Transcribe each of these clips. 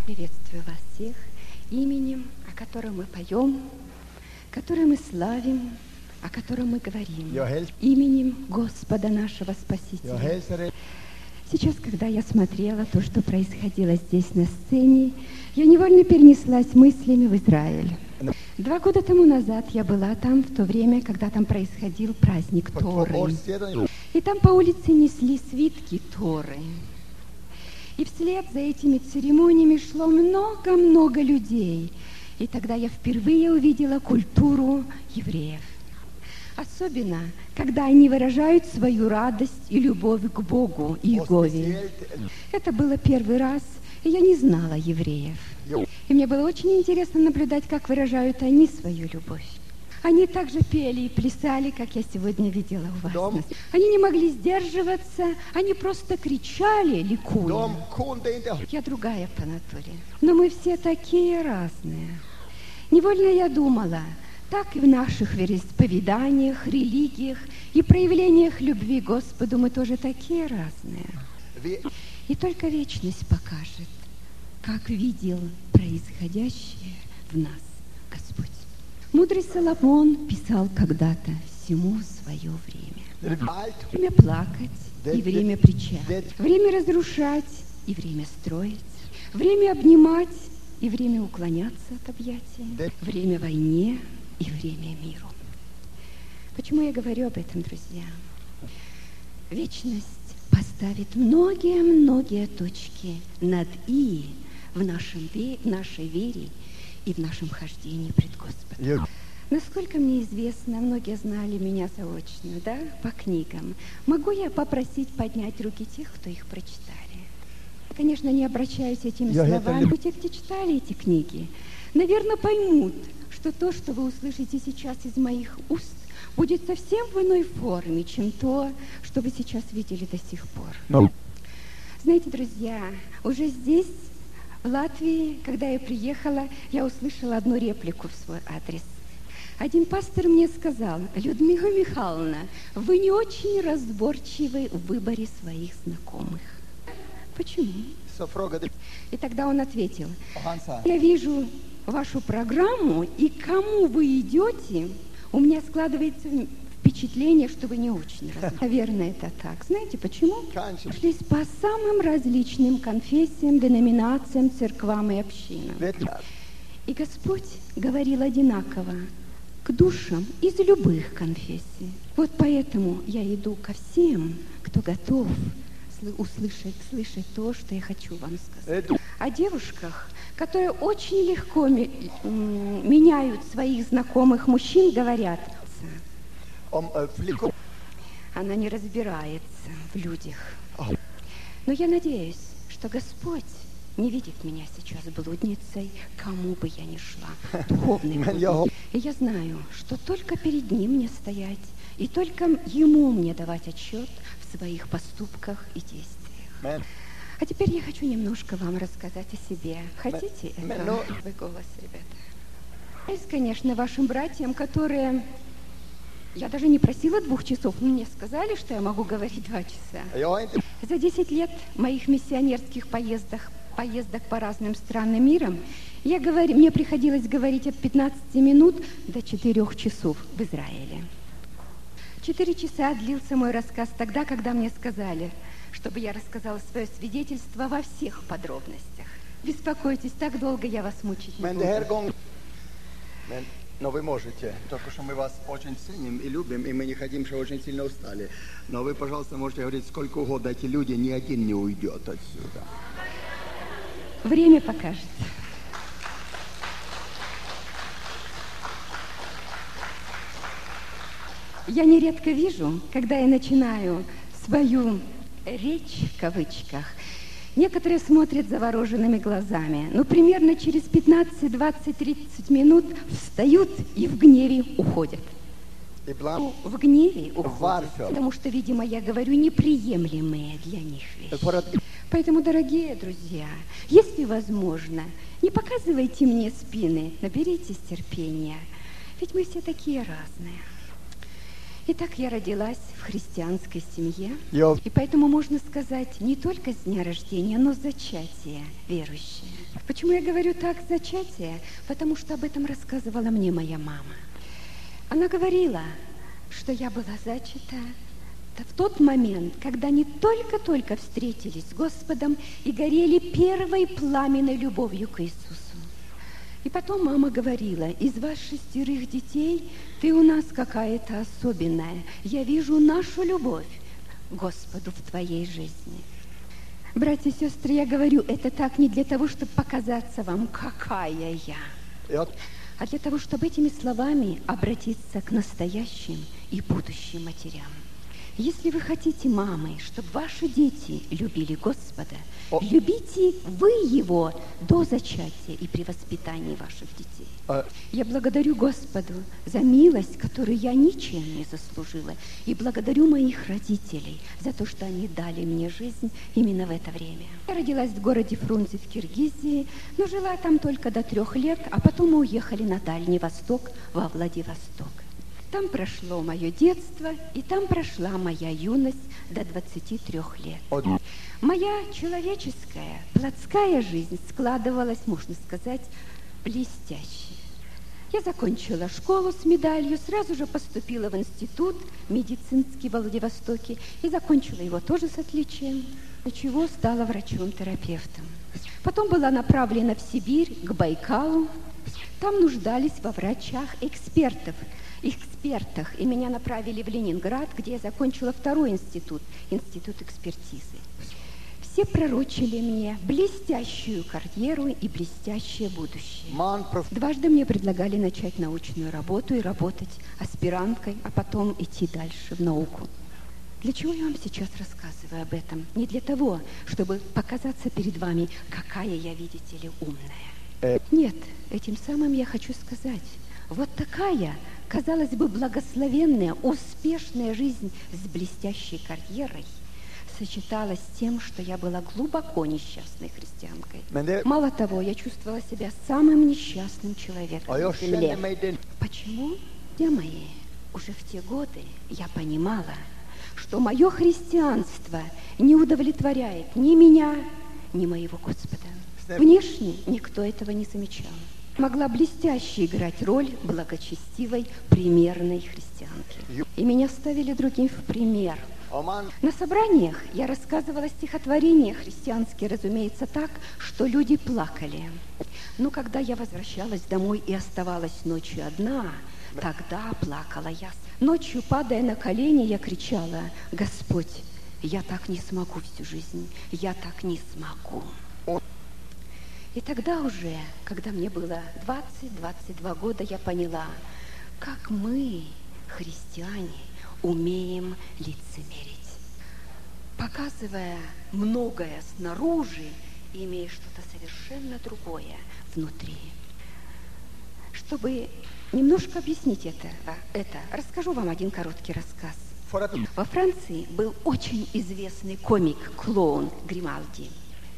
Приветствую вас всех именем, о котором мы поем, которое мы славим, о котором мы говорим, именем Господа нашего Спасителя. Сейчас, когда я смотрела то, что происходило здесь на сцене, я невольно перенеслась мыслями в Израиль. 2 года тому назад я была там в то время, когда там происходил праздник Торы. И там по улице несли свитки Торы. И вслед за этими церемониями шло много-много людей. И тогда я впервые увидела культуру евреев. Особенно, когда они выражают свою радость и любовь к Богу и Иегове. Это было первый раз, и я не знала евреев. И мне было очень интересно наблюдать, как выражают они свою любовь. Они также пели и плясали, как я сегодня видела у вас. Они не могли сдерживаться, они просто кричали, ликуя. Я другая по натуре. Но мы все такие разные. Невольно я думала, так и в наших вероисповеданиях, религиях и проявлениях любви к Господу мы тоже такие разные. И только вечность покажет, как видел происходящее в нас Господь. Мудрый Соломон писал когда-то: всему свое время. Время плакать и время причать, время разрушать и время строить, время обнимать и время уклоняться от объятий, время войне и время миру. Почему я говорю об этом, друзья? Вечность поставит многие точки над «и» в нашей вере и в нашем хождении пред Господом. Насколько мне известно, многие знали меня заочно, да, по книгам. Могу я попросить поднять руки тех, кто их прочитали? Конечно, не обращаюсь этими словами. Те, кто читали эти книги, наверное, поймут, что то, что вы услышите сейчас из моих уст, будет совсем в иной форме, чем то, что вы сейчас видели до сих пор. Знаете, друзья, уже здесь, в Латвии, когда я приехала, я услышала одну реплику в свой адрес. Один пастор мне сказал: Людмила Михайловна, вы не очень разборчивы в выборе своих знакомых. Почему? И тогда он ответил: я вижу вашу программу, и к кому вы идете, у меня складывается впечатление, что вы не очень разумны. Наверное, это так. Знаете почему? Шлись по самым различным конфессиям, деноминациям, церквам и общинам. И Господь говорил одинаково к душам из любых конфессий. Вот поэтому я иду ко всем, кто готов слышать то, что я хочу вам сказать. О девушках, которые очень легко меняют своих знакомых мужчин, говорят: она не разбирается в людях. Но я надеюсь, что Господь не видит меня сейчас блудницей, кому бы я ни шла, духовной блудницей. И я знаю, что только перед Ним мне стоять, и только Ему мне давать отчет в своих поступках и действиях. А теперь я хочу немножко вам рассказать о себе. Хотите это? Вы голос, ребята. Есть, конечно, вашим братьям, которые... Я даже не просила 2 часов, но мне сказали, что я могу говорить 2 часа. За 10 лет моих миссионерских поездок по разным странам мира мне приходилось говорить от 15 минут до 4 часов в Израиле. 4 часа длился мой рассказ тогда, когда мне сказали, чтобы я рассказала свое свидетельство во всех подробностях. Беспокойтесь, так долго я вас мучить не буду. Но вы можете, только что мы вас очень ценим и любим, и мы не хотим, что очень сильно устали. Но вы, пожалуйста, можете говорить сколько угодно, эти люди, ни один не уйдет отсюда. Время покажет. Я нередко вижу, когда я начинаю свою речь, в кавычках, некоторые смотрят завороженными глазами. Но примерно через 15, 20, 30 минут встают и в гневе уходят. В гневе уходят, потому что, видимо, я говорю неприемлемые для них вещи. Поэтому, дорогие друзья, если возможно, не показывайте мне спины, наберитесь терпения, ведь мы все такие разные. Итак, я родилась в христианской семье, и поэтому можно сказать не только с дня рождения, но с зачатия верующая. Почему я говорю так, зачатие? Потому что об этом рассказывала мне моя мама. Она говорила, что я была зачата в тот момент, когда они только-только встретились с Господом и горели первой пламенной любовью к Иисусу. И потом мама говорила: из вас 6 детей ты у нас какая-то особенная. Я вижу нашу любовь к Господу в твоей жизни. Братья и сестры, я говорю это так не для того, чтобы показаться вам, какая я, а для того, чтобы этими словами обратиться к настоящим и будущим матерям. Если вы хотите, мамы, чтобы ваши дети любили Господа, любите вы Его до зачатия и при воспитании ваших детей. Я благодарю Господу за милость, которую я ничем не заслужила, и благодарю моих родителей за то, что они дали мне жизнь именно в это время. Я родилась в городе Фрунзе в Киргизии, но жила там только до 3 лет, а потом мы уехали на Дальний Восток, во Владивосток. Там прошло мое детство, и там прошла моя юность до 23 лет. Моя человеческая, плотская жизнь складывалась, можно сказать, блестяще. Я закончила школу с медалью, сразу же поступила в институт медицинский в Владивостоке и закончила его тоже с отличием, для чего стала врачом-терапевтом. Потом была направлена в Сибирь, к Байкалу. Там нуждались во врачах-экспертах, и меня направили в Ленинград, где я закончила 2-й институт экспертизы. Все пророчили мне блестящую карьеру и блестящее будущее. Дважды мне предлагали начать научную работу и работать аспиранткой, а потом идти дальше в науку. Для чего я вам сейчас рассказываю об этом? Не для того, чтобы показаться перед вами, какая я, видите ли, умная. Нет, этим самым я хочу сказать, вот такая, казалось бы, благословенная, успешная жизнь с блестящей карьерой сочеталась с тем, что я была глубоко несчастной христианкой. Мало того, я чувствовала себя самым несчастным человеком на земле. Почему? Друзья мои, уже в те годы я понимала, что мое христианство не удовлетворяет ни меня, ни моего Господа. Внешне никто этого не замечал. Могла блестяще играть роль благочестивой, примерной христианки. И меня ставили другим в пример. На собраниях я рассказывала стихотворения христианские, разумеется, так, что люди плакали. Но когда я возвращалась домой и оставалась ночью одна, тогда плакала я. Ночью, падая на колени, я кричала: «Господь, я так не смогу всю жизнь, я так не смогу». И тогда уже, когда мне было 20-22 года, я поняла, как мы, христиане, умеем лицемерить, показывая многое снаружи, имея что-то совершенно другое внутри. Чтобы немножко объяснить это, расскажу вам один короткий рассказ. Во Франции был очень известный комик-клоун Гримальди.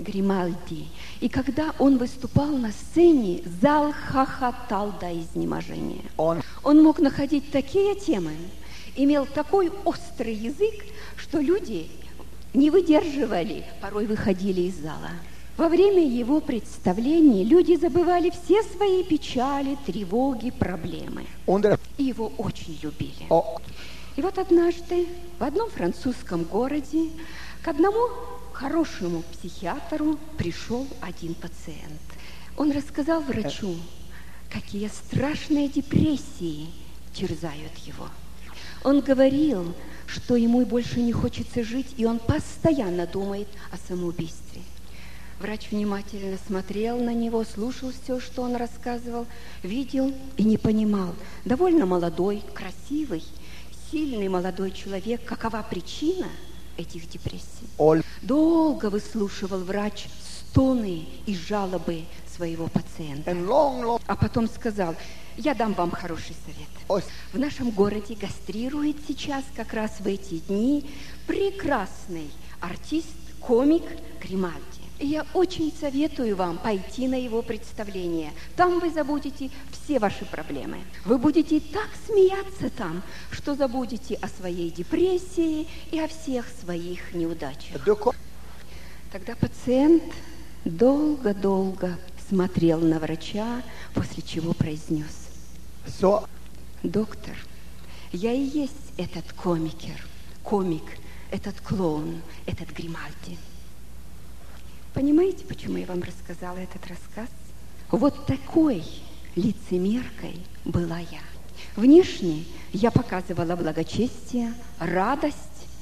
И когда он выступал на сцене, зал хохотал до изнеможения. Он мог находить такие темы, имел такой острый язык, что люди не выдерживали, порой выходили из зала. Во время его представлений люди забывали все свои печали, тревоги, проблемы. И его очень любили. И вот однажды в одном французском городе к одному хорошему психиатру пришел один пациент. Он рассказал врачу, какие страшные депрессии терзают его. Он говорил, что ему больше не хочется жить, и он постоянно думает о самоубийстве. Врач внимательно смотрел на него, слушал все, что он рассказывал, видел и не понимал. Довольно молодой, красивый, сильный молодой человек. Какова причина этих депрессий? Долго выслушивал врач стоны и жалобы своего пациента. А потом сказал: я дам вам хороший совет. В нашем городе гастрирует сейчас, как раз в эти дни, прекрасный артист, комик Гримальди. И я очень советую вам пойти на его представление. Там вы забудете все ваши проблемы. Вы будете так смеяться там, что забудете о своей депрессии и о всех своих неудачах. Тогда пациент долго-долго смотрел на врача, после чего произнес: доктор, я и есть этот комик, этот клоун, этот Гримальди. Понимаете, почему я вам рассказала этот рассказ? Вот такой лицемеркой была я. Внешне я показывала благочестие, радость,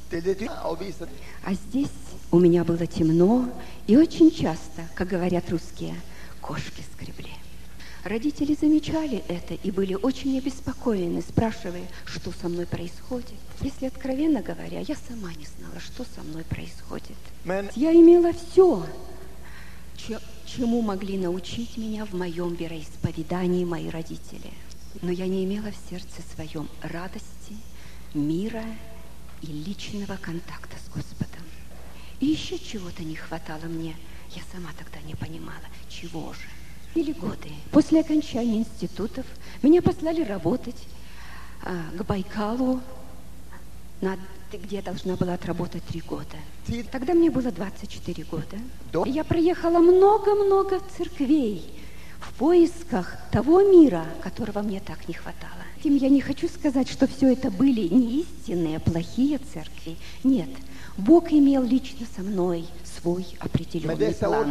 а здесь у меня было темно, и очень часто, как говорят русские, кошки скребли. Родители замечали это и были очень обеспокоены, спрашивая, что со мной происходит. Если откровенно говоря, я сама не знала, что со мной происходит. Я имела все, чему могли научить меня в моем вероисповедании мои родители. Но я не имела в сердце своем радости, мира и личного контакта с Господом. И еще чего-то не хватало мне. Я сама тогда не понимала, чего же. Или годы. После окончания институтов меня послали работать к Байкалу, где я должна была отработать 3 года. Тогда мне было 24 года. И я проехала много-много церквей в поисках того мира, которого мне так не хватало. Этим я не хочу сказать, что все это были не истинные, плохие церкви. Нет, Бог имел лично со мной свой определенный план.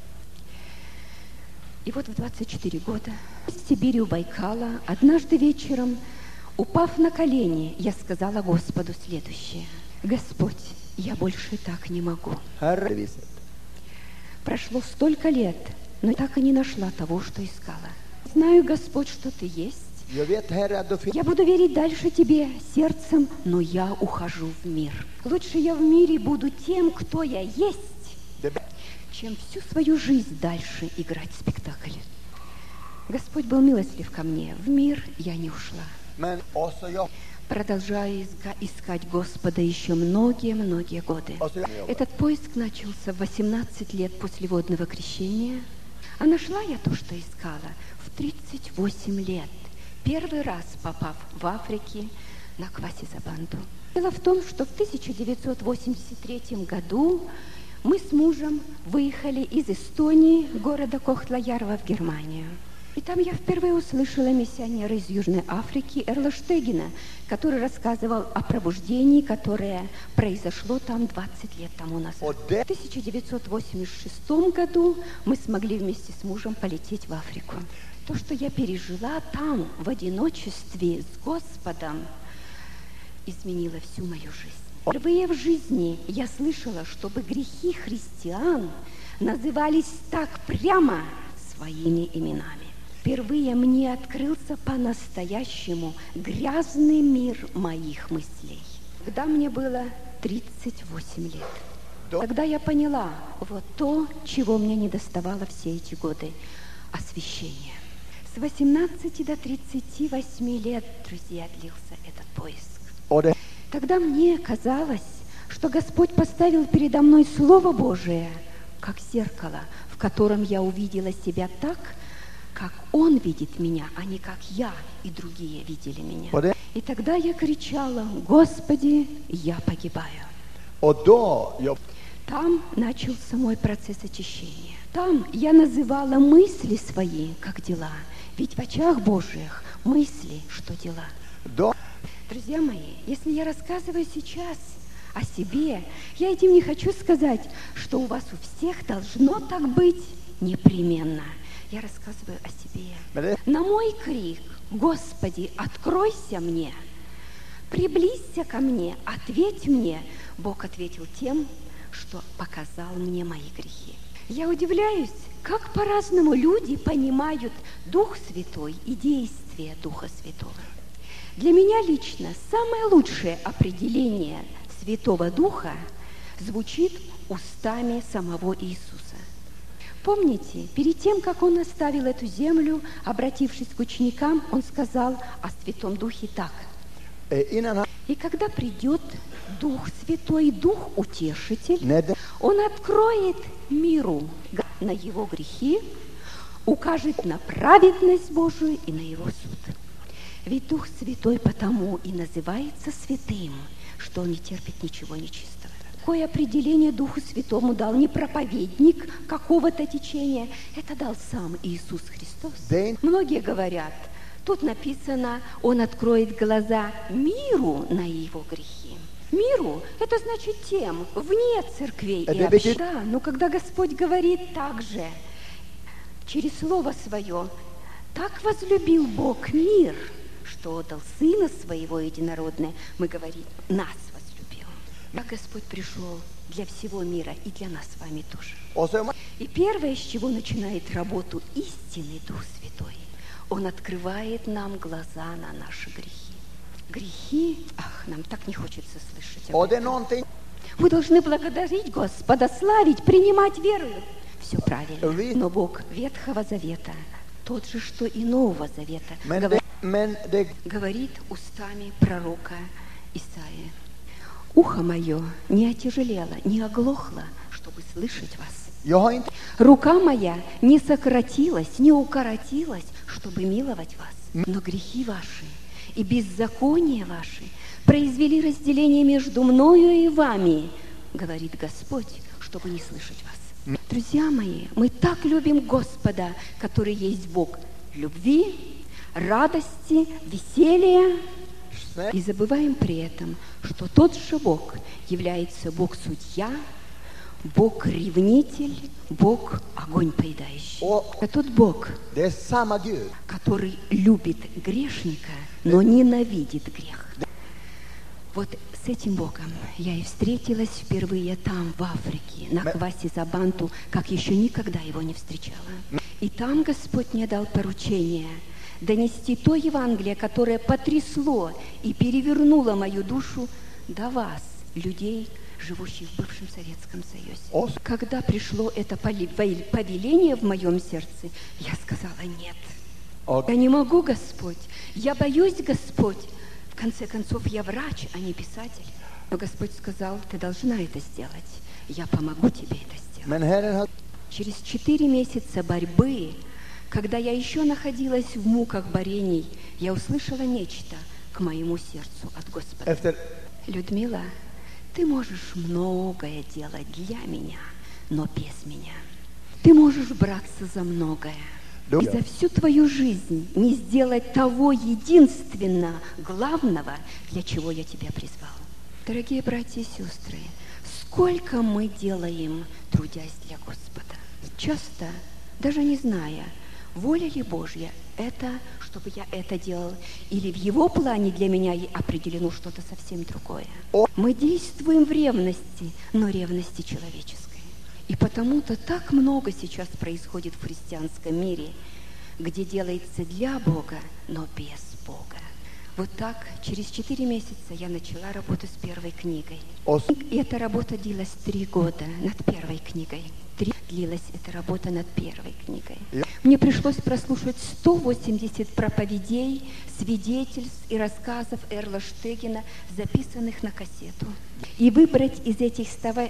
И вот в 24 года в Сибири у Байкала однажды вечером, упав на колени, я сказала Господу следующее: Господь, я больше так не могу. Прошло столько лет, но так и не нашла того, что искала. Знаю, Господь, что Ты есть. Я буду верить дальше Тебе сердцем, но я ухожу в мир. Лучше я в мире буду тем, кто я есть, чем всю свою жизнь дальше играть в спектакль. Господь был милостлив ко мне. В мир я не ушла. Продолжаю искать Господа еще многие годы. Этот поиск начался в 18 лет после водного крещения, а нашла я то, что искала, в 38 лет. Первый раз попав в Африке на Кваси-Забанду. Дело в том, что в 1983 году мы с мужем выехали из Эстонии, города Кохтла-Ярва, в Германию. И там я впервые услышала миссионера из Южной Африки Эрла Штегена, который рассказывал о пробуждении, которое произошло там 20 лет тому назад. В 1986 году мы смогли вместе с мужем полететь в Африку. То, что я пережила там, в одиночестве с Господом, изменило всю мою жизнь. Впервые в жизни я слышала, чтобы грехи христиан назывались так прямо своими именами. Впервые мне открылся по-настоящему грязный мир моих мыслей. Когда мне было 38 лет, тогда я поняла вот то, чего мне недоставало все эти годы – освящение. С 18 до 38 лет, друзья, длился этот поиск. Тогда мне казалось, что Господь поставил передо мной Слово Божие, как зеркало, в котором я увидела себя так, как Он видит меня, а не как я и другие видели меня. И тогда я кричала: Господи, я погибаю. Там начался мой процесс очищения. Там я называла мысли свои как дела. Ведь в очах Божьих мысли, что дела. Друзья мои, если я рассказываю сейчас о себе, я этим не хочу сказать, что у вас у всех должно так быть непременно. Я рассказываю о себе. На мой крик: Господи, откройся мне, приблизься ко мне, ответь мне, Бог ответил тем, что показал мне мои грехи. Я удивляюсь, как по-разному люди понимают Дух Святой и действие Духа Святого. Для меня лично самое лучшее определение Святого Духа звучит устами самого Иисуса. Помните, перед тем, как Он оставил эту землю, обратившись к ученикам, Он сказал о Святом Духе так: И когда придет Дух Святой, Дух Утешитель, Он откроет миру на его грехи, укажет на праведность Божию и на его суд. Ведь Дух Святой потому и называется святым, что Он не терпит ничего нечистого. Такое определение Духу Святому дал не проповедник какого-то течения, это дал сам Иисус Христос. Многие говорят, тут написано, Он откроет глаза миру на его грехи. Миру, это значит тем, вне церквей и общин. Да, но когда Господь говорит так же, через Слово Свое, так возлюбил Бог мир, что отдал Сына Своего Единородного, мы говорим, нас возлюбил. А Господь пришел для всего мира и для нас с вами тоже. И первое, с чего начинает работу истинный Дух Святой, Он открывает нам глаза на наши грехи. Грехи, нам так не хочется слышать об этом. Мы должны благодарить Господа, славить, принимать верою. Все правильно. Но Бог Ветхого Завета, тот же, что и Нового Завета, говорит устами пророка Исаии. Ухо мое не отяжелело, не оглохло, чтобы слышать вас. Рука моя не сократилась, не укоротилась, чтобы миловать вас. Но грехи ваши и беззакония ваши произвели разделение между мною и вами, говорит Господь, чтобы не слышать вас. Друзья мои, мы так любим Господа, который есть Бог любви, радости, веселья, и забываем при этом, что тот же Бог является Бог-судья, Бог-ревнитель, Бог огонь поедающий. А тот Бог, который любит грешника, но ненавидит грех. Вот с этим Богом я и встретилась впервые там, в Африке, на Кваси-Забанту, как еще никогда его не встречала. И там Господь мне дал поручение донести то Евангелие, которое потрясло и перевернуло мою душу до вас, людей, живущих в бывшем Советском Союзе. Когда пришло это повеление в моем сердце, я сказала: нет, я не могу, Господь, я боюсь, Господь. В конце концов, я врач, а не писатель. Но Господь сказал: ты должна это сделать, я помогу тебе это сделать. Через 4 месяца борьбы, когда я еще находилась в муках борений, я услышала нечто к моему сердцу от Господа. Людмила, ты можешь многое делать для меня, но без меня. Ты можешь браться за многое. И за всю твою жизнь не сделать того единственно главного, для чего я тебя призвал. Дорогие братья и сестры, сколько мы делаем, трудясь для Господа. Часто, даже не зная, воля ли Божья это, чтобы я это делал, или в Его плане для меня определено что-то совсем другое. Мы действуем в ревности, но ревности человеческой. И потому-то так много сейчас происходит в христианском мире, где делается для Бога, но без Бога. Вот так, через 4 месяца я начала работу с первой книгой. И эта работа длилась 3 года над первой книгой. 3 длилась эта работа над первой книгой. Мне пришлось прослушать 180 проповедей, свидетельств и рассказов Эрла Штегена, записанных на кассету. И выбрать из этих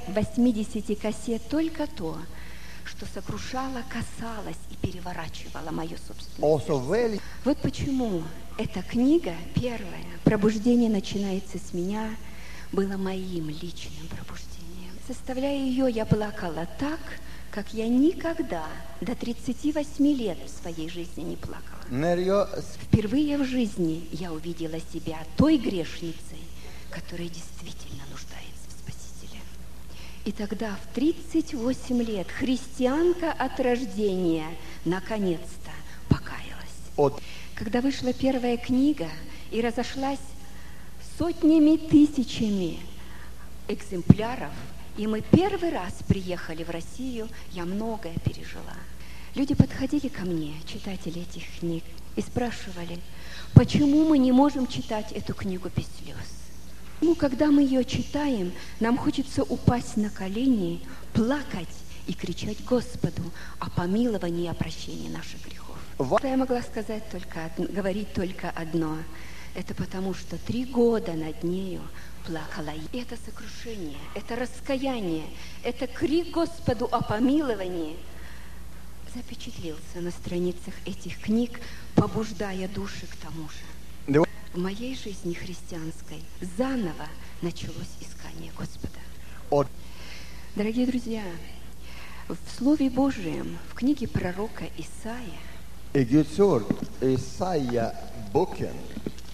180 кассет только то, что сокрушало, касалось и переворачивало мое собственное сердце. Вот почему эта книга, первая, «Пробуждение начинается с меня», было моим личным пробуждением. Составляя ее, я плакала так, как я никогда до 38 лет в своей жизни не плакала. Впервые в жизни я увидела себя той грешницей, которая действительно нуждается в Спасителе. И тогда, в 38 лет, христианка от рождения наконец-то покаялась. Когда вышла первая книга и разошлась сотнями, тысячами экземпляров, и мы первый раз приехали в Россию, я многое пережила. Люди подходили ко мне, читатели этих книг, и спрашивали, почему мы не можем читать эту книгу без слез. Ну, когда мы ее читаем, нам хочется упасть на колени, плакать и кричать Господу о помиловании и о прощении наших грехов. Я могла сказать говорить только одно. Это потому, что 3 года над нею плакала. И это сокрушение, это раскаяние, это крик Господу о помиловании запечатлился на страницах этих книг, побуждая души к тому же. В моей жизни христианской заново началось искание Господа. Дорогие друзья, в Слове Божьем, в книге пророка Исаия, I Guds ord, Isaia-boken,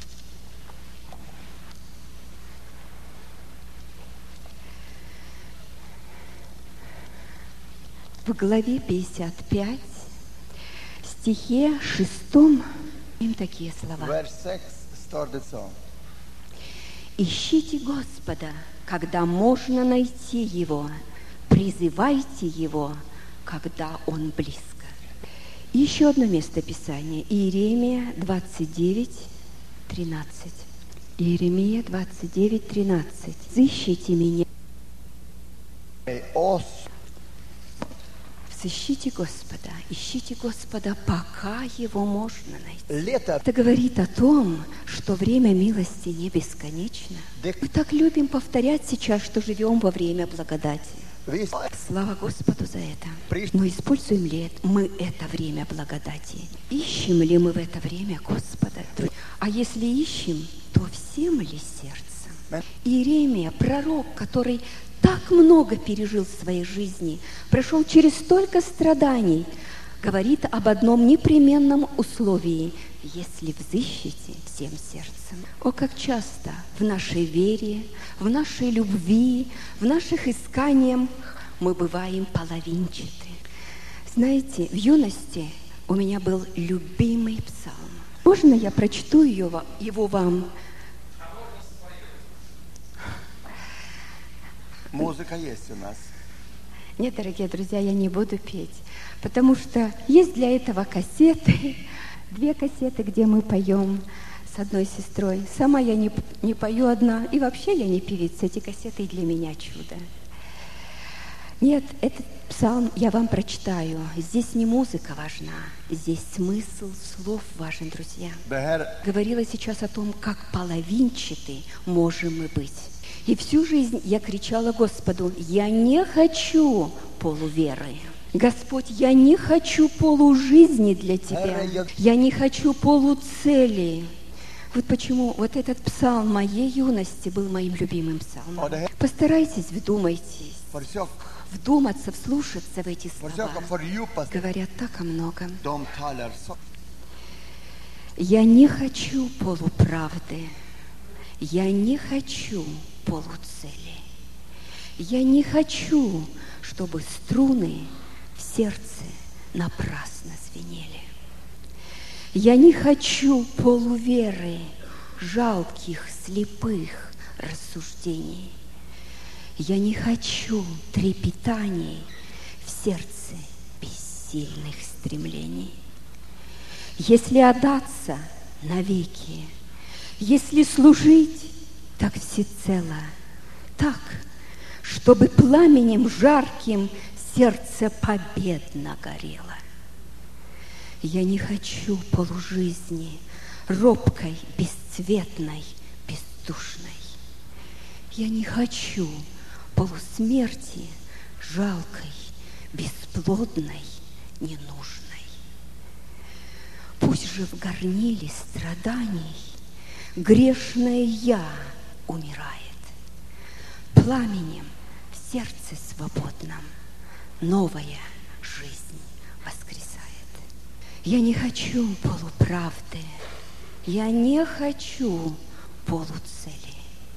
в главе 55, стихе 6, им такие слова. vers 6 står det så. Ищите Господа, когда можно найти Его, призывайте Его, когда Он близко. Еще одно место Писания. Иеремия 29, 13. Иеремия 29, 13. Взыщите меня. Взыщите Господа, ищите Господа, пока Его можно найти. Это говорит о том, что время милости не бесконечно. Мы так любим повторять сейчас, что живем во время благодати. Слава Господу за это. Но используем ли мы это время благодати? Ищем ли мы в это время Господа? А если ищем, то всем ли сердцем? Иеремия, пророк, который так много пережил в своей жизни, прошел через столько страданий, говорит об одном непременном условии: если взыщете всем сердцем. О, как часто в нашей вере, в нашей любви, в наших исканиях мы бываем половинчаты. Знаете, в юности у меня был любимый псалм. Можно я прочту его вам? Музыка есть у нас. Нет, дорогие друзья, я не буду петь, потому что есть для этого кассеты, 2 кассеты, где мы поем с одной сестрой. Сама я не пою одна, и вообще я не певица. Эти кассеты для меня чудо. Нет, этот псалм я вам прочитаю. Здесь не музыка важна, здесь смысл слов важен, друзья. Говорила сейчас о том, как половинчаты можем мы быть. И всю жизнь я кричала Господу: я не хочу полуверы. Господь, я не хочу полужизни для Тебя. Я не хочу полуцели. Вот почему вот этот псалм моей юности был моим любимым псалмом. Постарайтесь, вдуматься, вслушаться в эти слова. Говорят так о многом. Я не хочу полуправды. Я не хочу полуцели. Я не хочу, чтобы струны в сердце напрасно звенели. Я не хочу полуверы, жалких, слепых рассуждений. Я не хочу трепетаний в сердце бессильных стремлений. Если отдаться навеки, если служить, так всецело, так, чтобы пламенем жарким сердце победно горело. Я не хочу полужизни, робкой, бесцветной, бездушной. Я не хочу полусмерти, жалкой, бесплодной, ненужной. Пусть же в горниле страданий грешное я умирает, пламенем в сердце свободном новая жизнь воскресает. Я не хочу полуправды, я не хочу полуцели.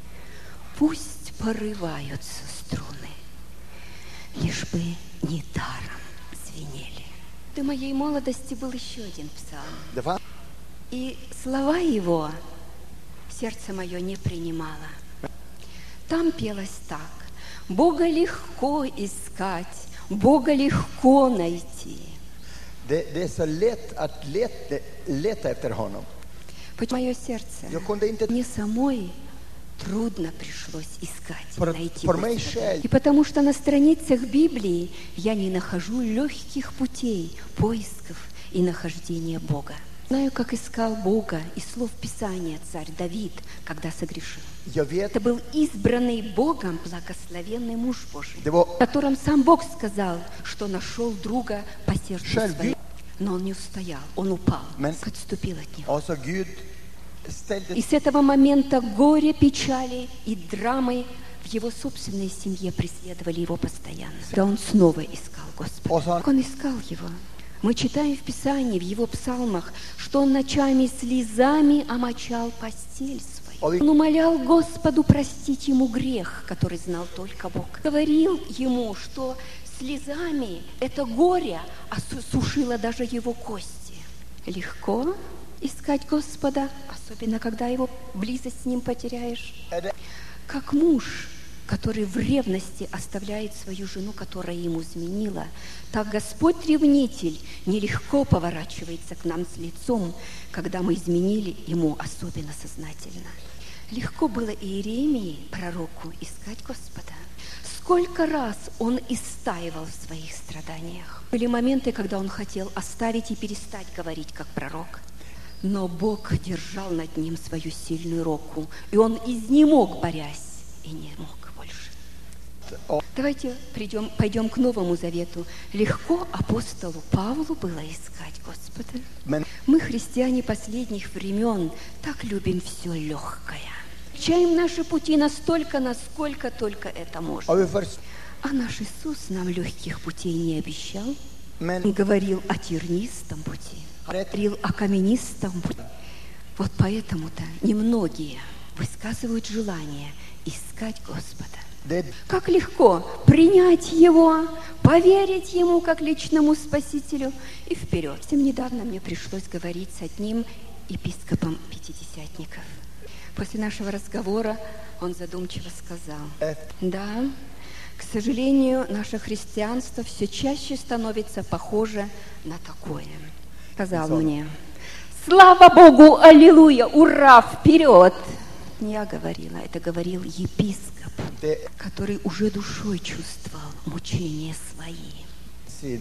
Пусть порываются струны, лишь бы не даром звенели. До моей молодости был еще один псалм. И слова его сердце мое не принимало. Там пелось так: Бога легко искать, Бога легко найти. Det är så lätt att leta efter honom. Мое сердце, мне самой трудно пришлось искать, найти Господа. И потому что на страницах Библии я не нахожу легких путей поисков и нахождения Бога. Знаю, как искал Бога из слов Писания царь Давид, когда согрешил. Это был избранный Богом благословенный муж Божий, о котором сам Бог сказал, что нашел друга по сердцу своему. Но он не устоял, он упал, отступил от него. И с этого момента горе, печали и драмы в его собственной семье преследовали его постоянно. Да он снова искал Господа. Он искал его. Мы читаем в Писании, в его псалмах, что он ночами слезами омочал постель свою. Он умолял Господу простить ему грех, который знал только Бог. Говорил ему, что слезами это горе осушило даже его кости. Легко искать Господа, особенно когда его близость с ним потеряешь. Как муж, который в ревности оставляет свою жену, которая ему изменила, так Господь-ревнитель нелегко поворачивается к нам с лицом, когда мы изменили ему особенно сознательно. Легко было Иеремии, пророку, искать Господа. Сколько раз он истаивал в своих страданиях. Были моменты, когда он хотел оставить и перестать говорить как пророк. Но Бог держал над ним свою сильную руку, и он изнемог, борясь, и не мог больше. Давайте пойдем к Новому Завету. Легко апостолу Павлу было искать Господа. Мы, христиане последних времен, так любим все легкое. Чаем наши пути настолько, насколько только это можно. А наш Иисус нам легких путей не обещал. Он говорил о тернистом пути. Говорил о каменистом пути. Вот поэтому-то немногие высказывают желание искать Господа. Как легко принять Его, поверить Ему как личному Спасителю и вперед. Совсем недавно мне пришлось говорить с одним епископом пятидесятников. После нашего разговора он задумчиво сказал: да, к сожалению, наше христианство все чаще становится похоже на такое. Сказал мне: слава Богу, аллилуйя, ура, вперед! Не я говорила, это говорил епископ, который уже душой чувствовал мучения свои.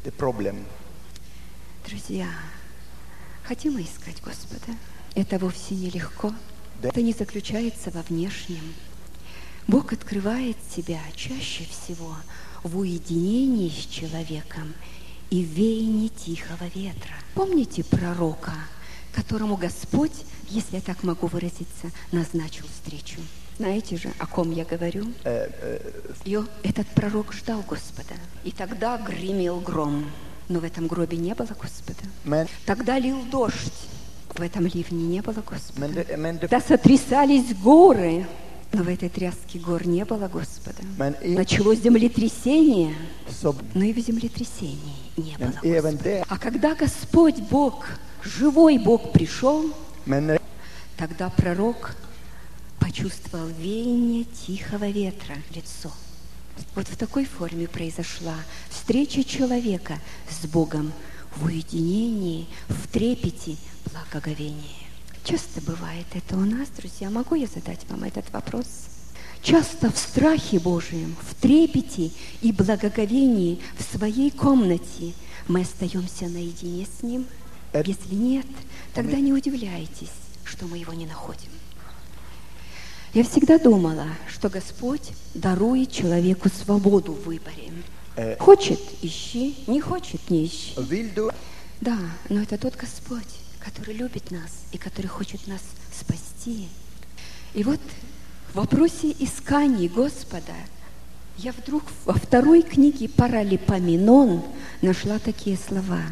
Друзья, хотим мы искать Господа? Это вовсе нелегко. Это не заключается во внешнем. Бог открывает себя чаще всего в уединении с человеком и в веянии тихого ветра. Помните пророка, которому Господь, если я так могу выразиться, назначил встречу? Знаете же, о ком я говорю? Этот пророк ждал Господа, и тогда гремел гром. Но в этом гробе не было Господа. Тогда лил дождь. В этом ливне не было Господа. Да сотрясались горы, но в этой тряске гор не было Господа. Началось землетрясение, но и в землетрясении не было Господа. А когда Господь Бог, живой Бог пришел, тогда пророк почувствовал веяние тихого ветра в лицо. Вот в такой форме произошла встреча человека с Богом в уединении, в трепете, благоговении. Часто бывает это у нас, друзья. Могу я задать вам этот вопрос? Часто в страхе Божьем, в трепете и благоговении в своей комнате мы остаемся наедине с Ним. Если нет, тогда не удивляйтесь, что мы Его не находим. Я всегда думала, что Господь дарует человеку свободу в выборе. Хочет – ищи, не хочет – не ищи. Да, но это тот Господь, который любит нас и который хочет нас спасти. И вот в вопросе искания Господа я вдруг во второй книге Паралипоменон нашла такие слова.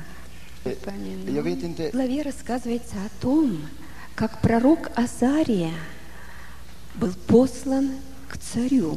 В главе рассказывается о том, как пророк Азария был послан к царю,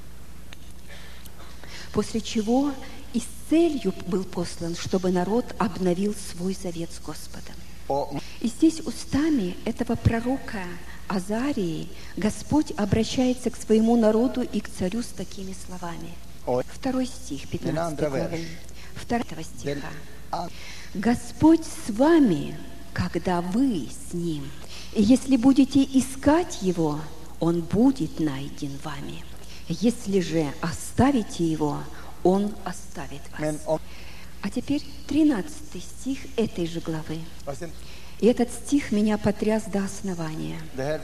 после чего и с целью был послан, чтобы народ обновил свой завет с Господом. И здесь устами этого пророка Азарии Господь обращается к своему народу и к царю с такими словами. 2 стих 15 главы, 2 стиха. «Господь с вами, когда вы с Ним, и если будете искать Его, Он будет найден вами. Если же оставите Его, Он оставит вас». А теперь 13 стих этой же главы. И этот стих меня потряс до основания.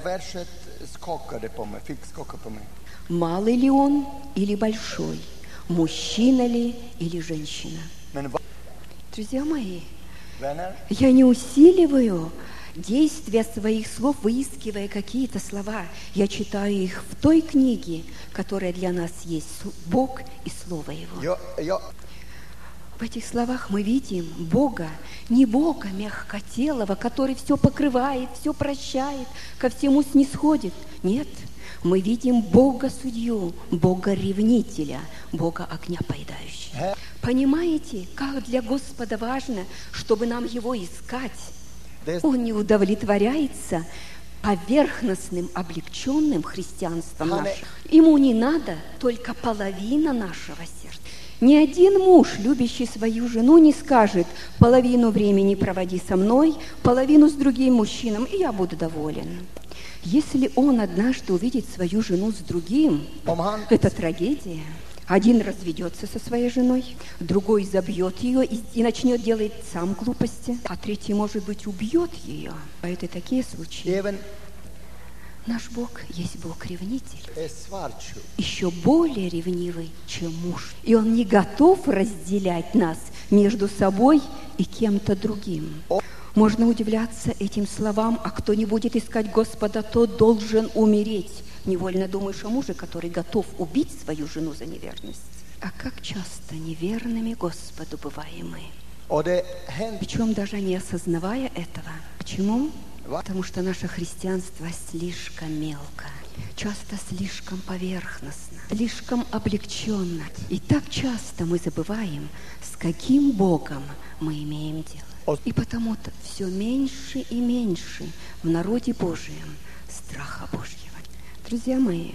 Малый ли он или большой? Мужчина ли или женщина? Друзья мои, я не усиливаю действия своих слов, выискивая какие-то слова. Я читаю их в той книге, которая для нас есть, Бог и Слово Его. В этих словах мы видим Бога, не Бога мягкотелого, который все покрывает, все прощает, ко всему снисходит. Нет, мы видим Бога-судью, Бога-ревнителя, Бога огня поедающего. Понимаете, как для Господа важно, чтобы нам Его искать? Он не удовлетворяется поверхностным, облегченным христианством нашим. Ему не надо только половина нашего сердца. Ни один муж, любящий свою жену, не скажет: половину времени проводи со мной, половину с другим мужчином, и я буду доволен. Если он однажды увидит свою жену с другим, это трагедия. Один разведется со своей женой, другой забьет ее и начнет делать сам глупости, а третий, может быть, убьет ее. А это такие случаи. Наш Бог есть Бог-ревнитель, еще более ревнивый, чем муж. И Он не готов разделять нас между собой и кем-то другим. Можно удивляться этим словам: а кто не будет искать Господа, тот должен умереть. Невольно думаешь о муже, который готов убить свою жену за неверность. А как часто неверными Господу бываем мы. Причем даже не осознавая этого. Почему? Потому что наше христианство слишком мелко, часто слишком поверхностно, слишком облегченно. И так часто мы забываем, с каким Богом мы имеем дело. И потому-то все меньше и меньше в народе Божьем страха Божьего. Друзья мои,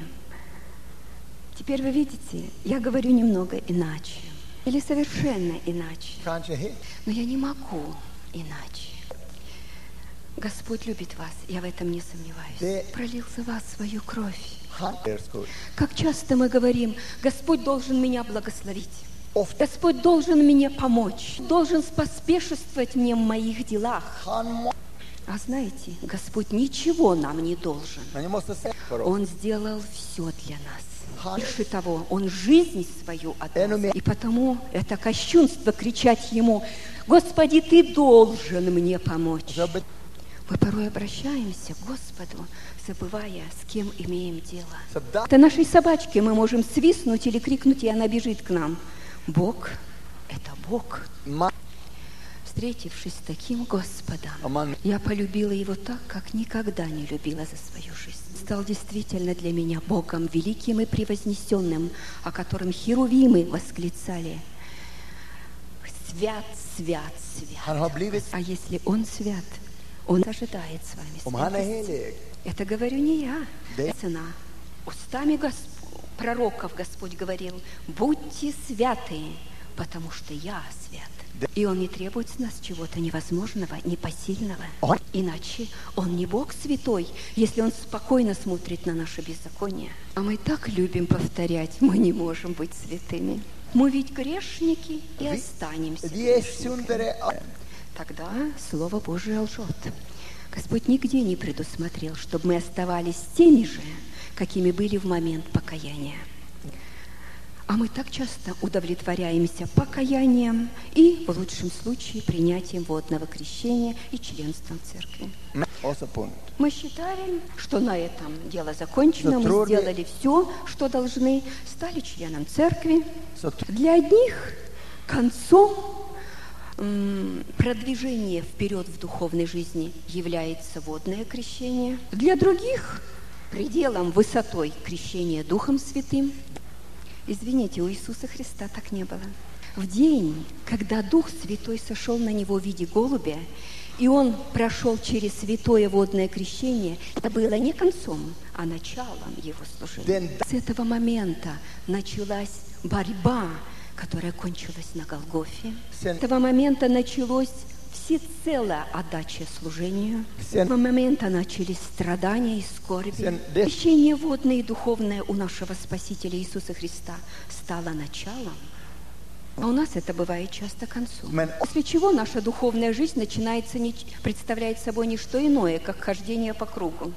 теперь вы видите, я говорю немного иначе. Или совершенно иначе. Но я не могу иначе. Господь любит вас, я в этом не сомневаюсь. Пролил за вас свою кровь. Как часто мы говорим: Господь должен меня благословить. Господь должен мне помочь, должен поспешествовать мне в моих делах. А знаете, Господь ничего нам не должен. Он сделал все для нас. Больше того, Он жизнь свою отдал. И потому это кощунство кричать Ему: Господи, Ты должен мне помочь. Мы порой обращаемся к Господу, забывая, с кем имеем дело. Это нашей собачке мы можем свистнуть или крикнуть, и она бежит к нам. Бог – это Бог. Встретившись с таким Господом, я полюбила Его так, как никогда не любила за свою жизнь. Стал действительно для меня Богом великим и превознесенным, о котором херувимы восклицали: свят, свят, свят. А если Он свят, Он ожидает с вами святости. Это говорю не я. Цена. Устами пророков Господь говорил: будьте святы, потому что я свят. И Он не требует с нас чего-то невозможного, непосильного. Иначе Он не Бог святой, если Он спокойно смотрит на наше беззаконие. А мы так любим повторять: мы не можем быть святыми. Мы ведь грешники и останемся грешниками. Тогда Слово Божие лжет. Господь нигде не предусмотрел, чтобы мы оставались теми же, какими были в момент покаяния. А мы так часто удовлетворяемся покаянием и, в лучшем случае, принятием водного крещения и членством в церкви. Мы считаем, что на этом дело закончено, мы сделали все, что должны, стали членом церкви. Для одних концом продвижения вперед в духовной жизни является водное крещение. Для других пределом, высотой крещения Духом Святым. Извините, у Иисуса Христа так не было. В день, когда Дух Святой сошел на Него в виде голубя, и Он прошел через святое водное крещение, это было не концом, а началом Его служения. С этого момента началась борьба, которая кончилась на Голгофе. С этого момента началось всецелая отдача служению. С этого момента начались страдания и скорби. Крещение водное и духовное у нашего Спасителя Иисуса Христа стало началом А у нас это бывает часто к концу. После чего наша духовная жизнь начинается, представляет собой не что иное, как хождение по кругу.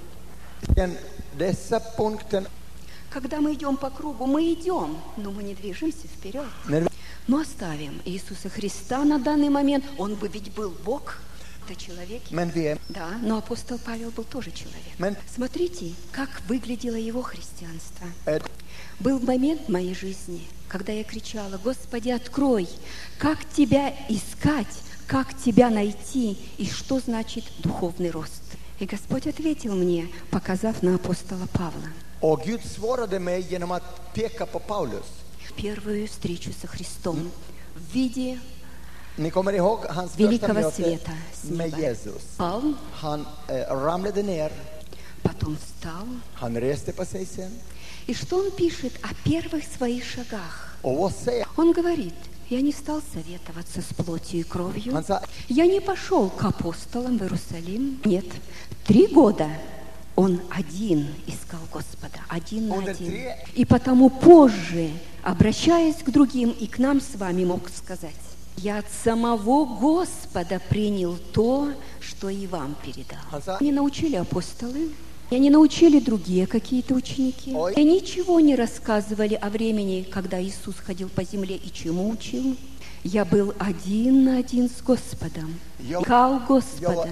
Когда мы идем по кругу, мы идем, но мы не движемся вперед. Но оставим Иисуса Христа на данный момент. Он бы ведь был Бог. Это человек. Да, но апостол Павел был тоже человек. Смотрите, как выглядело его христианство. Был момент в моей жизни, когда я кричала: Господи, открой, как Тебя искать, как Тебя найти, и что значит духовный рост. И Господь ответил мне, показав на апостола Павла. Och Gud svarade mig genom att peka på Paulus. Первую встречу со Христом в виде Ni kommer ihåg hans första möte med Jesus. Han ramlade ner. Потом встал. Han reste på sig sen. И что он пишет о первых своих шагах? Он говорит: я не стал советоваться с плотью и кровью. Я не пошел к апостолам в Иерусалим. Нет, 3 года он один искал Господа, один на один. И потому позже, обращаясь к другим и к нам с вами, мог сказать: я от самого Господа принял то, что и вам передал. Не научили апостолы, и не научили другие какие-то ученики. И ничего не рассказывали о времени, когда Иисус ходил по земле и чему учил. Я был один на один с Господом. Искал Господа.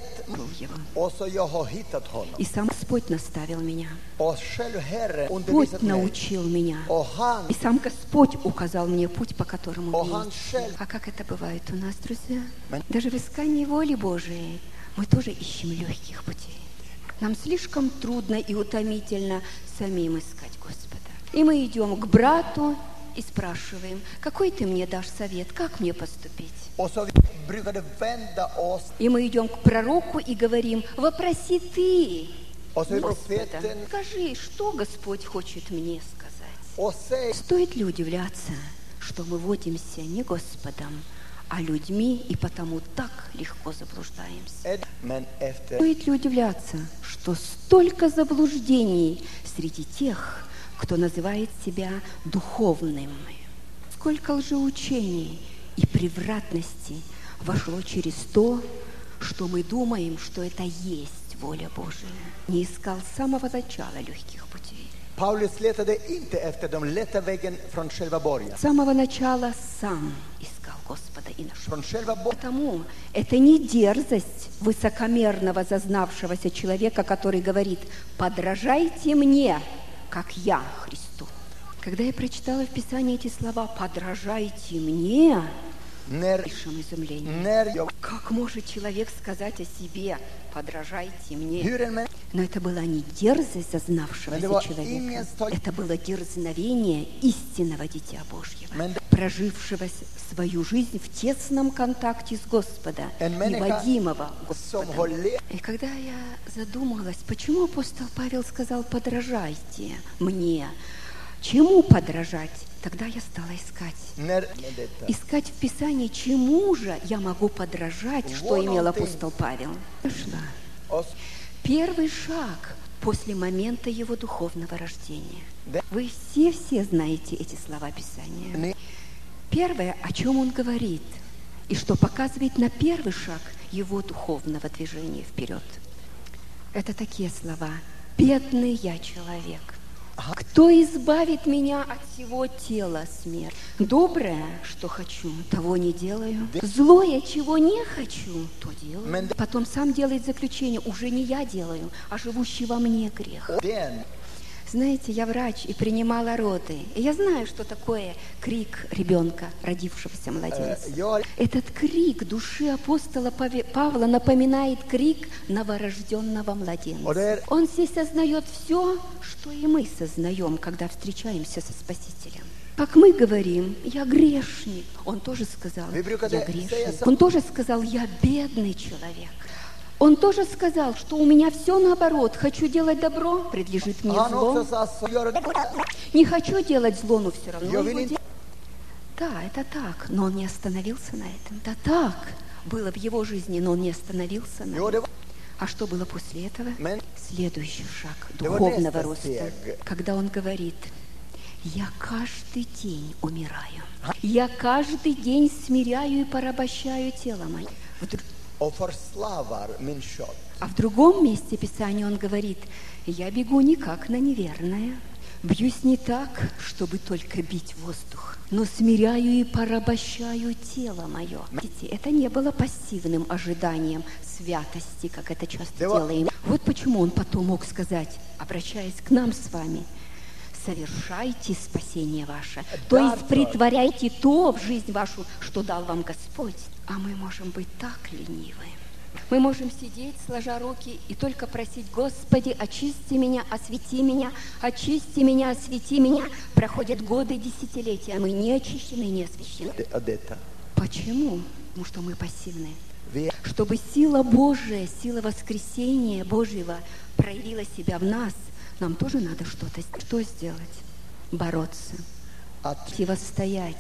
И сам Господь наставил меня. Господь научил меня. И сам Господь указал мне путь, по которому мне идти. А как это бывает у нас, друзья? Даже в искании воли Божией мы тоже ищем легких путей. Нам слишком трудно и утомительно самим искать Господа. И мы идем к брату и спрашиваем: какой ты мне дашь совет, как мне поступить? И мы идем к пророку и говорим: вопроси ты Господа, скажи, что Господь хочет мне сказать. Стоит ли удивляться, что мы водимся не Господом, а людьми, и потому так легко заблуждаемся? Стоит ли удивляться, что столько заблуждений среди тех, кто называет себя духовным? Сколько лжеучений и превратностей вошло через то, что мы думаем, что это есть воля Божия. Не искал с самого начала легких путей. Paulus letade inte efter de lätta vägen från själva början. С самого начала сам искал Господа и нашел. Потому это не дерзость высокомерного, зазнавшегося человека, который говорит: подражайте мне, как я Христу. Когда я прочитала в Писании эти слова «подражайте мне», в большом изумлении. Как может человек сказать о себе «подражайте мне»? Но это была не дерзость зазнавшегося человека. Это было дерзновение истинного Дитя Божьего, прожившего свою жизнь в тесном контакте с Господом и водимого Господом. И когда я задумалась, почему апостол Павел сказал «подражайте мне», чему подражать? Тогда я стала искать. Искать в Писании, чему же я могу подражать, что имел апостол Павел. Пошла. Первый шаг после момента его духовного рождения. Вы все знаете эти слова Писания. Первое, о чем он говорит, и что показывает на первый шаг его духовного движения вперед. Это такие слова: «Бедный я человек. Кто избавит меня от всего тела смерть? Доброе, что хочу, того не делаю. Злое, чего не хочу, то делаю». Потом сам делает заключение: уже не я делаю, а живущий во мне грех. Знаете, я врач и принимала роды. И я знаю, что такое крик ребенка, родившегося младенца. Этот крик души апостола Павла напоминает крик новорожденного младенца. Он здесь сознает все, что и мы сознаем, когда встречаемся со Спасителем. Как мы говорим: я грешник. Он тоже сказал: я грешник. Он тоже сказал: я бедный человек. Он тоже сказал, что у меня все наоборот. Хочу делать добро, предлежит мне зло. Не хочу делать зло, но все равно его делаю. Да, это так, но он не остановился на этом. Да, так было в его жизни, но он не остановился на этом. А что было после этого? Следующий шаг духовного роста, когда он говорит: Я каждый день умираю. Я каждый день смиряю и порабощаю тело мое. А в другом месте Писания он говорит: я бегу не как на неверное, бьюсь не так, чтобы только бить воздух, но смиряю и порабощаю тело мое. Видите, это не было пассивным ожиданием святости, как это часто делаем. Вот почему он потом мог сказать, обращаясь к нам с вами: совершайте спасение ваше, то есть притворяйте то в жизнь вашу, что дал вам Господь. А мы можем быть так ленивы. Мы можем сидеть, сложа руки, и только просить: Господи, очисти меня, освети меня, очисти меня, освети меня. Проходят годы, десятилетия, а мы не очищены, не освящены. Почему? Потому что мы пассивны. Чтобы сила Божия, сила воскресения Божьего проявила себя в нас, нам тоже надо что-то сделать. Бороться, противостоять,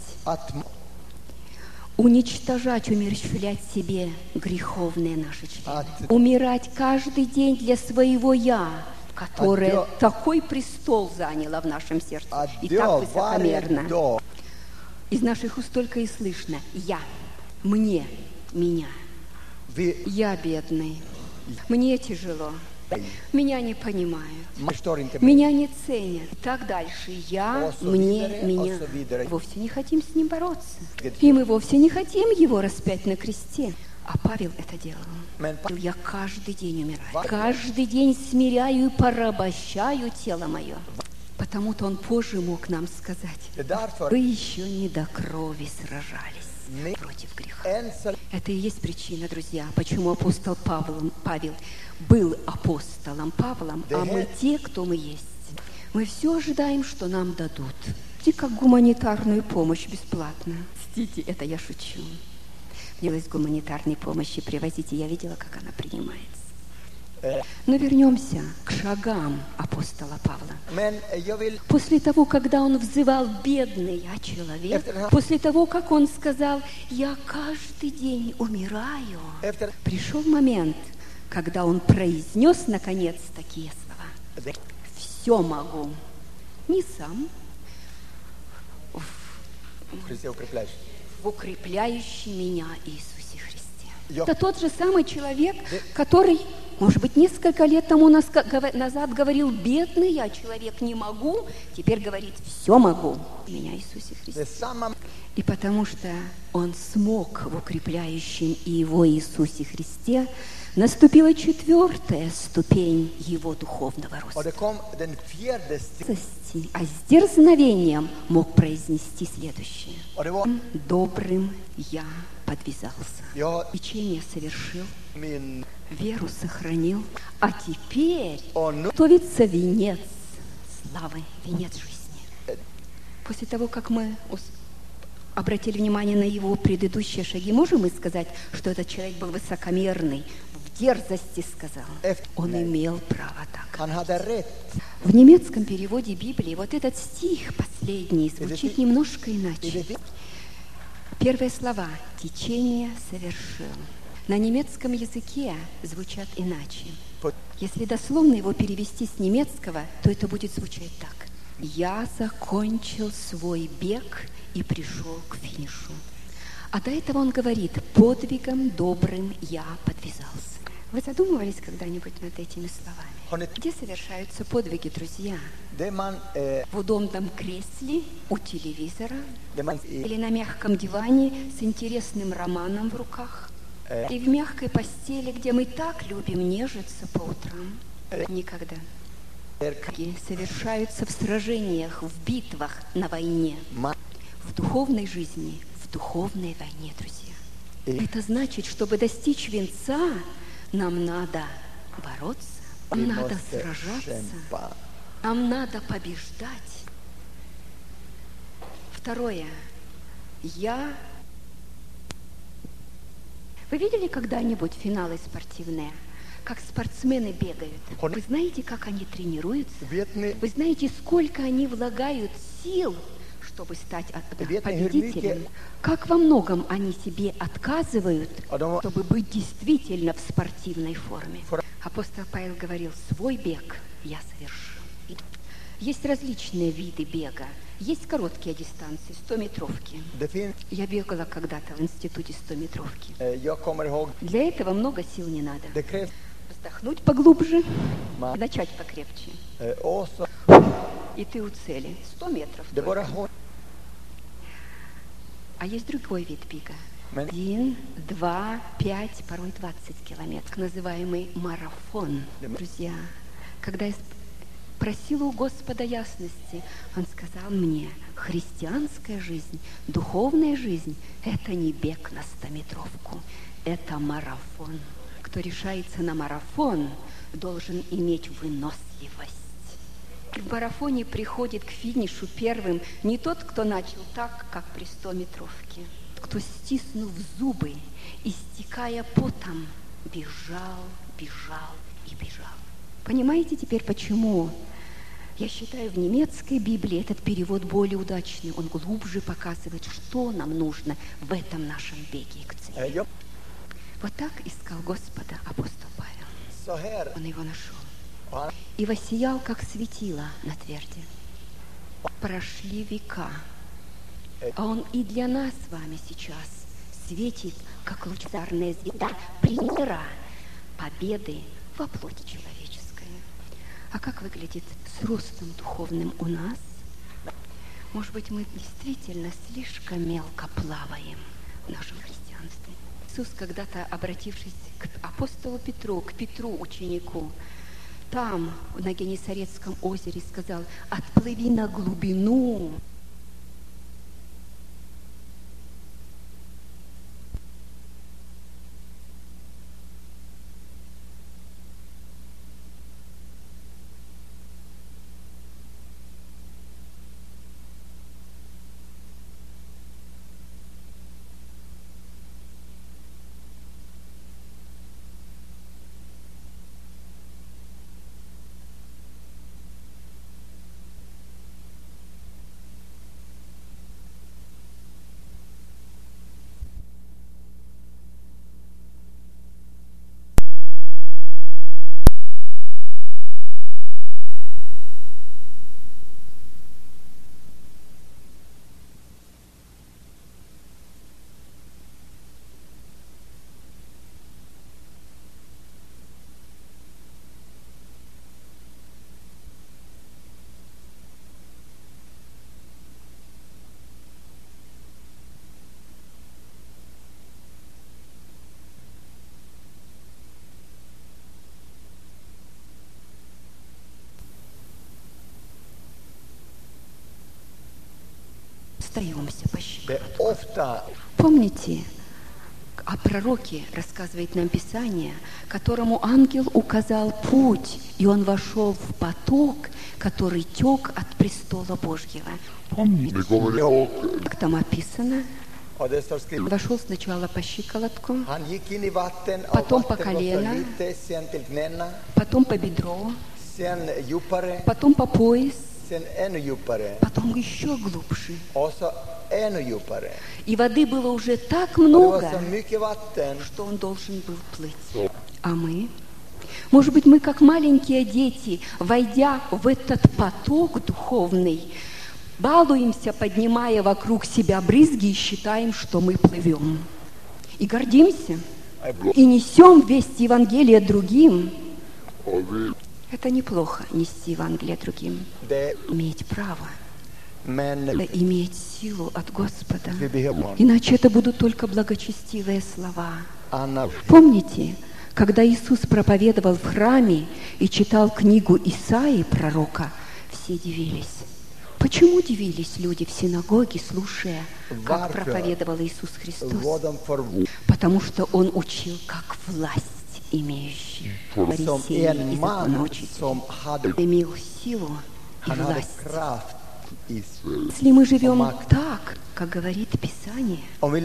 уничтожать, умерщвлять себе греховные наши члены. Умирать каждый день для своего «я», которое такой престол заняло в нашем сердце и так высокомерно. Из наших уст только и слышно: «Я», «мне», «меня». Я бедный, мне тяжело, меня не понимают, меня не ценят. И так дальше. Я, мне, меня. Вовсе не хотим с ним бороться. И мы вовсе не хотим его распять на кресте. А Павел это делал. Я каждый день умираю. Каждый день смиряю и порабощаю тело мое. Потому-то он позже мог нам сказать: вы еще не до крови сражались против греха. Это и есть причина, друзья, почему апостол Павел был апостолом Павлом, а мы те, кто мы есть. Мы все ожидаем, что нам дадут. И как гуманитарную помощь бесплатно. Простите, это я шучу. Мне из гуманитарной помощи привозите, я видела, как она принимается. Но вернемся к шагам апостола Павла. После того, когда он взывал: бедный я человек, после того, как он сказал: я каждый день умираю, пришел момент, когда он произнес наконец такие слова: все могу, не сам, в укрепляющий меня Иисусе Христе. Это тот же самый человек, который, может быть, несколько лет тому назад говорил: бедный я человек, не могу, теперь говорит: все могу в меня Иисусе Христе. И потому что он смог в укрепляющем его Иисусе Христе, наступила 4-я ступень его духовного роста. А с дерзновением мог произнести следующее: добрым я подвязался, лечение совершил, веру сохранил, а теперь готовится венец славы, венец жизни. После того, как мы обратили внимание на его предыдущие шаги, можем мы сказать, что этот человек был высокомерный, в дерзости сказал? Он имел право так. В немецком переводе Библии вот этот стих последний звучит немножко иначе. Первые слова «течение совершил» на немецком языке звучат иначе. Если дословно его перевести с немецкого, то это будет звучать так: «Я закончил свой бег и пришел к финишу». А до этого он говорит: «Подвигом добрым я подвязался». Вы задумывались когда-нибудь над этими словами? Где совершаются подвиги, друзья? В удобном кресле, у телевизора, или на мягком диване с интересным романом в руках, и в мягкой постели, где мы так любим нежиться по утрам? Никогда. Подвиги совершаются в сражениях, в битвах, на войне, в духовной жизни, в духовной войне, друзья. Это значит, чтобы достичь венца, нам надо бороться, нам надо сражаться, нам надо побеждать. Второе. Вы видели когда-нибудь финалы спортивные? Как спортсмены бегают? Вы знаете, как они тренируются? Вы знаете, сколько они влагают сил, чтобы стать победителем? Как во многом они себе отказывают, чтобы быть действительно в спортивной форме? Апостол Павел говорил: свой бег я совершил. Есть различные виды бега. Есть короткие дистанции, 100-метровки. Я бегала когда-то в институте 100-метровки. Для этого много сил не надо. Вздохнуть поглубже, начать покрепче. И ты у цели. 100 метров. А есть другой вид бега. 1, 2, 5, порой 20 километров. Так называемый марафон. Друзья, когда я просила у Господа ясности, Он сказал мне: христианская жизнь, духовная жизнь – это не бег на 100-метровку, это марафон. Кто решается на марафон, должен иметь выносливость. В марафоне приходит к финишу первым не тот, кто начал так, как при 100-метровке, кто, стиснув зубы, истекая потом, бежал, бежал и бежал. Понимаете теперь, почему? Я считаю, в немецкой Библии этот перевод более удачный. Он глубже показывает, что нам нужно в этом нашем беге к цели. Вот так искал Господа апостол Павел. Он его нашел. И воссиял, как светило на тверди. Прошли века, а Он и для нас с вами сейчас светит, как лучезарная звезда примера победы во плоти человеческой. А как выглядит с ростом духовным у нас? Может быть, мы действительно слишком мелко плаваем в нашем христианстве. Иисус, когда-то обратившись к апостолу Петру, к Петру, ученику, там, на Генесарецком озере, сказал: отплыви на глубину. Остаемся по щиколотку. Помните, о пророке рассказывает нам Писание, которому ангел указал путь, и он вошел в поток, который тек от престола Божьего. Помните, как там описано? Вошел сначала по щиколотку, потом по колено, потом по бедро, потом по пояс, потом еще глубже. И воды было уже так много, что он должен был плыть. А мы? Может быть, мы, как маленькие дети, войдя в этот поток духовный, балуемся, поднимая вокруг себя брызги и считаем, что мы плывем. И гордимся, и несем весть Евангелия другим. Это неплохо, нести Евангелие другим. Иметь право. Да иметь силу от Господа. Иначе это будут только благочестивые слова. Помните, когда Иисус проповедовал в храме и читал книгу Исаии, пророка, все дивились. Почему дивились люди в синагоге, слушая, как проповедовал Иисус Христос? Потому что Он учил как власть имеющий. Фарисей и законоучитель имел силу и власть. Если мы живем так, как говорит Писание,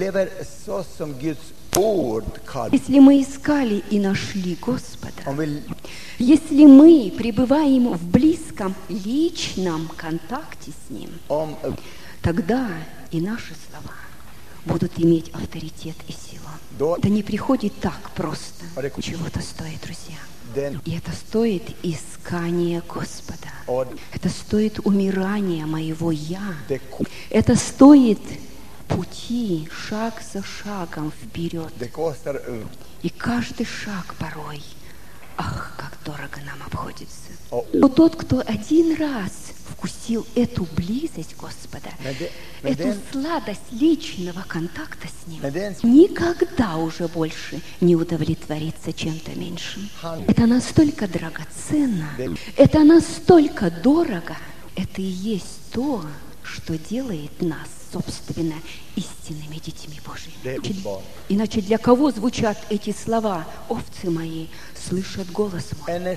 если мы искали и нашли Господа, если мы пребываем в близком личном контакте с Ним, тогда и наши слова будут иметь авторитет и силу. Это не приходит так просто. Чего-то стоит, друзья. И это стоит искания Господа. Это стоит умирания моего «я». Это стоит пути шаг за шагом вперед. И каждый шаг порой, ах, как дорого нам обходится. Но тот, кто один раз вкусил эту близость Господа, эту сладость личного контакта с Ним, никогда уже больше не удовлетворится чем-то меньшим. Это настолько драгоценно, это настолько дорого, это и есть то, что делает нас, собственно, истинными детьми Божьими. Иначе для кого звучат эти слова? Овцы мои слышат голос мой.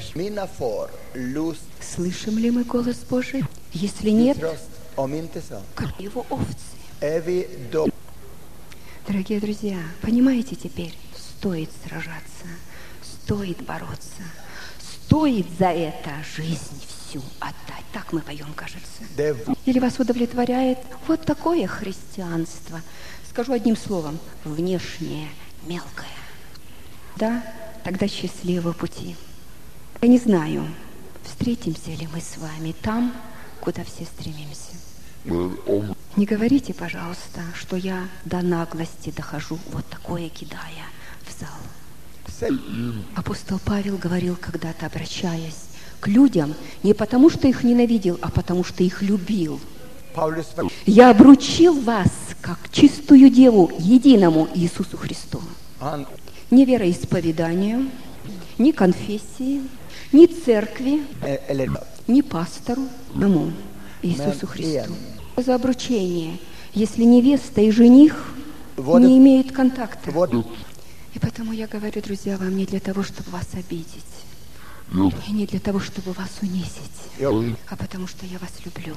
Слышим ли мы голос Божий? Если нет, как его овцы. Дорогие друзья, понимаете теперь? Стоит сражаться, стоит бороться, стоит за это жизнь всю отдать. Так мы поем, кажется. Или вас удовлетворяет вот такое христианство? Скажу одним словом: внешнее, мелкое. Да, тогда счастливого пути. Я не знаю, встретимся ли мы с вами там, куда все стремимся. Не говорите, пожалуйста, что я до наглости дохожу, вот такое кидая в зал. Апостол Павел говорил когда-то, обращаясь к людям, не потому что их ненавидел, а потому что их любил. Я обручил вас, как чистую деву, единому Иисусу Христу. Ни вероисповеданию, ни конфессии, ни церкви, ни пастору, одному Иисусу Христу. За обручение, если невеста и жених не имеют контакта. И поэтому я говорю, друзья, вам не для того, чтобы вас обидеть, и не для того, чтобы вас унизить, а потому что я вас люблю.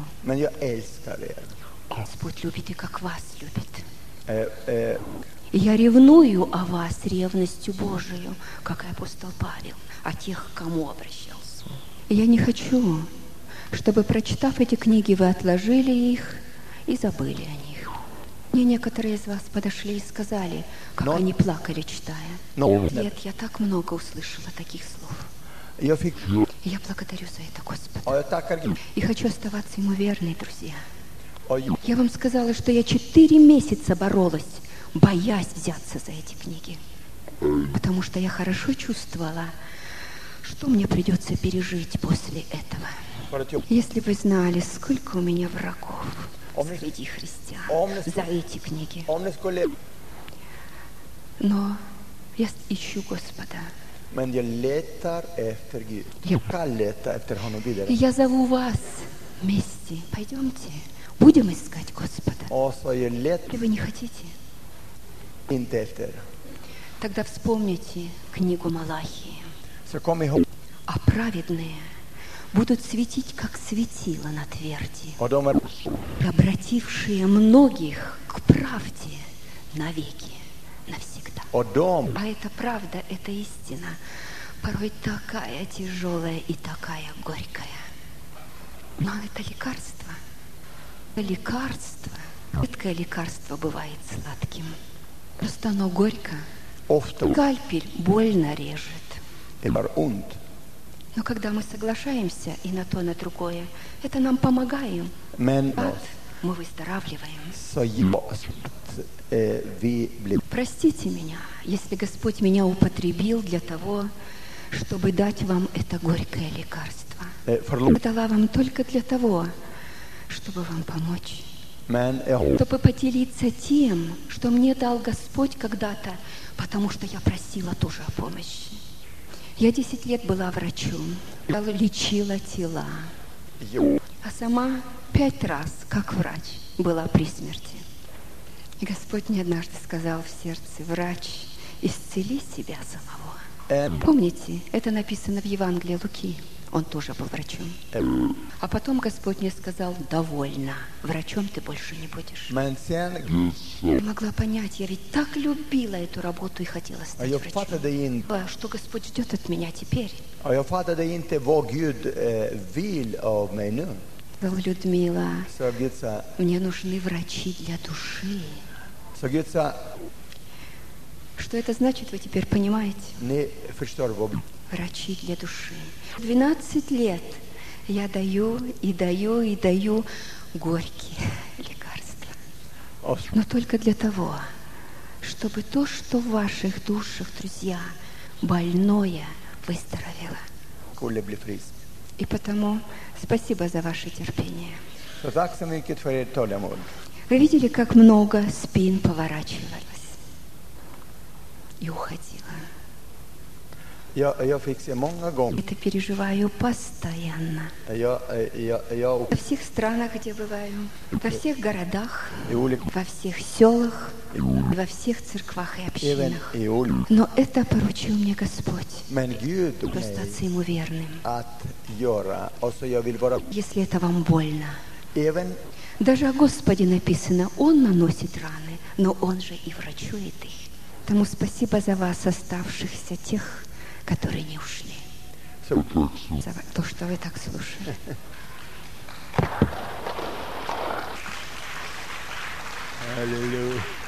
Господь любит и как вас любит. И я ревную о вас ревностью Божию, как и апостол Павел, о тех, к кому обращался. И я не хочу, чтобы, прочитав эти книги, вы отложили их и забыли о них. Мне некоторые из вас подошли и сказали, как они плакали, читая. Нет, я так много услышала таких слов. И я благодарю за это Господа. И хочу оставаться Ему верной, друзья. Я вам сказала, что я 4 месяца боролась, боясь взяться за эти книги. Потому что я хорошо чувствовала, что мне придется пережить после этого. Если вы знали, сколько у меня врагов среди христиан за эти книги. Но я ищу Господа. И я зову вас вместе. Пойдемте, будем искать Господа. Если вы не хотите, тогда вспомните книгу Малахии. А праведные будут светить, как светило на тверди, обратившие многих к правде навеки, навсегда. А эта правда, это истина, порой такая тяжелая и такая горькая. Но это лекарство. Лекарство. Редкое лекарство бывает сладким. Просто оно горько. Скальпель больно режет. Но когда мы соглашаемся и на то, и на другое, это нам помогает. Мы выздоравливаем. Простите меня, если Господь меня употребил для того, чтобы дать вам это горькое лекарство. Я дала вам только для того, чтобы вам помочь. Чтобы поделиться тем, что мне дал Господь когда-то, потому что я просила тоже о помощи. Я 10 лет была врачом, лечила тела, а сама 5 раз, как врач, была при смерти. И Господь мне однажды сказал в сердце: врач, исцели себя самого. Помните, это написано в Евангелии Луки. Он тоже был врачом. А потом Господь мне сказал: довольно, врачом ты больше не будешь. Я могла понять, я ведь так любила эту работу и хотела стать врачом. Что Господь ждет от меня теперь? Людмила, мне нужны врачи для души. Så Gud sa, что это значит, вы теперь понимаете? ni förstår vad Врачи для души. 12 лет я даю и даю и даю горькие лекарства. Но только для того, чтобы то, что в ваших душах, друзья, больное, выздоровело. skulle bli frisk. И потому спасибо за ваше терпение. Så tack så mycket för ert tålamod. Вы видели, как много спин поворачивалось и уходило. Jag fick se många gånger. Это переживаю постоянно. Jag Во всех странах, где бываю, во всех городах, i olika, во всех селах, во всех церквах и även общинах. i olika. Но это поручил мне Господь. Men Gud tog Просто mig остаться Ему верным. att göra. Och så jag vill vara, Если это вам больно. även Даже о Господе написано, Он наносит раны, но Он же и врачует их. Тому спасибо за вас, оставшихся, тех, которые не ушли. så, За то, что вы так слушали. halleluja.